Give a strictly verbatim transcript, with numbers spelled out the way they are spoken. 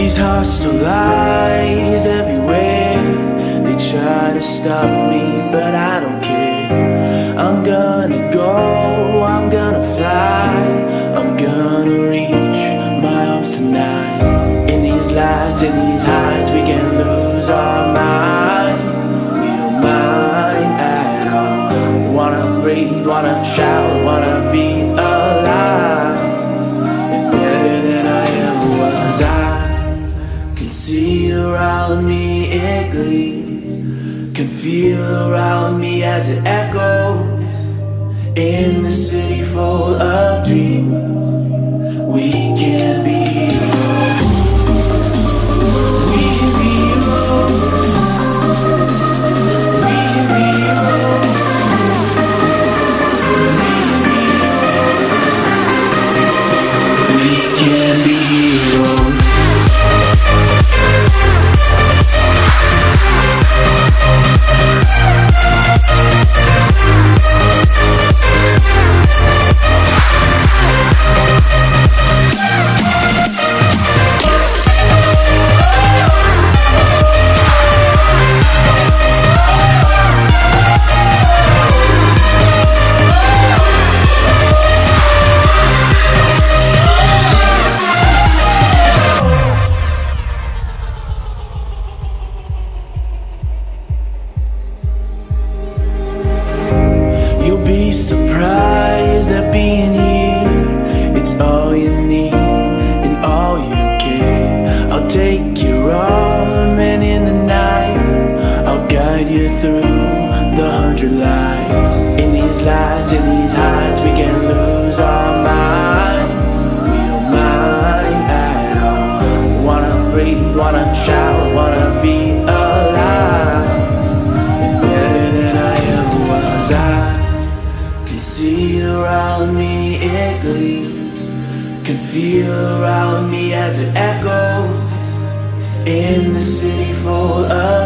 These hostile eyes everywhere, they try to stop me, but I don't care. I'm gonna go, I'm gonna fly, I'm gonna reach my arms tonight. In these lights, in these heights, we can lose our mind. We don't mind at all. Wanna breathe, wanna shout, wanna be alive, and better than I ever was. I can see around me it gleams, can feel around me as it echoes. In the city full of dreams, we can be wrong. We can be wrong. We can be wrong. We can be wrong. You'll be surprised at being here. It's all you need and all you care. I'll take your arm and in the night I'll guide you through the hundred lights. In these lights, in these heights, we can lose our mind. We don't mind at all. Wanna breathe, wanna shout, wanna be alive, and better than I ever was. I can see around me it gleams, can feel around me as it echoes. In the city full of